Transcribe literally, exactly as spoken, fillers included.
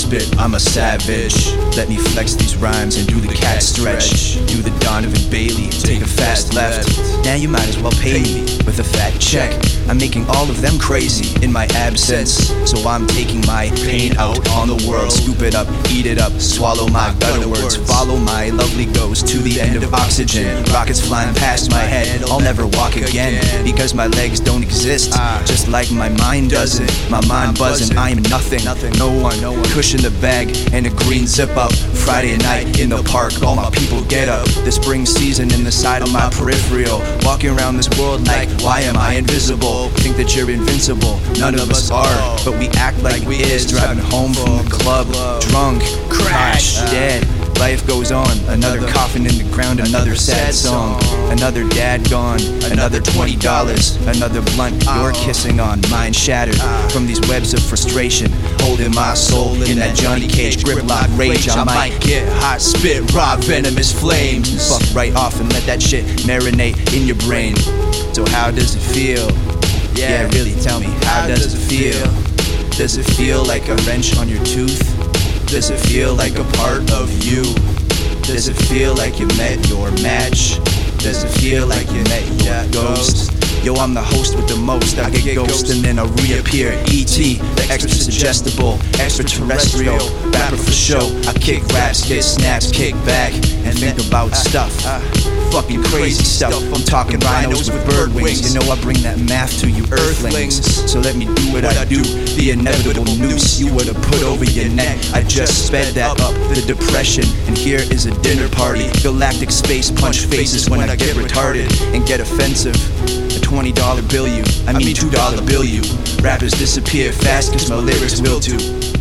spit, I'm a savage. Let me flex these rhymes and do the cat stretch. Do the Donovan Bailey, take a fast left. Now you might as well pay me with a fat check. I'm making all of them crazy in my absence, so I'm taking my pain out on the world. Scoop it up, eat it up, swallow my gutter words. Follow my lovely ghost to the end of oxygen. Rockets flying past my head, I'll never walk again, because my legs don't exist, just like my mind doesn't. My mind buzzing, I am nothing, no one, cushion the bag and a green zip up. Friday night in the park, all my people get up. The spring season in the side of my peripheral, walking around this world like, why am I invisible? Think that you're invincible, none of us are, but we act like we is. Driving home from the club, drunk, crash, dead. Life goes on, another coffin in the ground, another sad song, another dad gone, another twenty dollars, another blunt you're kissing on, mine shattered from these webs of frustration, holding my soul in that Johnny Cage grip lock rage. I might get hot, spit raw venomous flames, fuck right off and let that shit marinate in your brain. So how does it feel? Yeah, really tell me, how does it feel? Does it feel like a wrench on your tooth? Does it feel like a part of you? Does it feel like you met your match? Does it feel like you met your ghost? Yo, I'm the host with the most. I get ghost and then I reappear. E T, the extra suggestible, extraterrestrial rapper for show. I kick raps, get snaps, kick back, and think about stuff. Fucking crazy stuff. I'm talking rhinos with bird wings. You know I bring that math to you earthlings. So let me do what I do. The inevitable noose you would've put over your neck. I just sped that up, the depression. And here is a dinner party. Galactic space punch faces when I get retarded and get offensive. A twenty dollar bill you, I mean two dollar bill you. Rappers disappear fast cause my lyrics will too.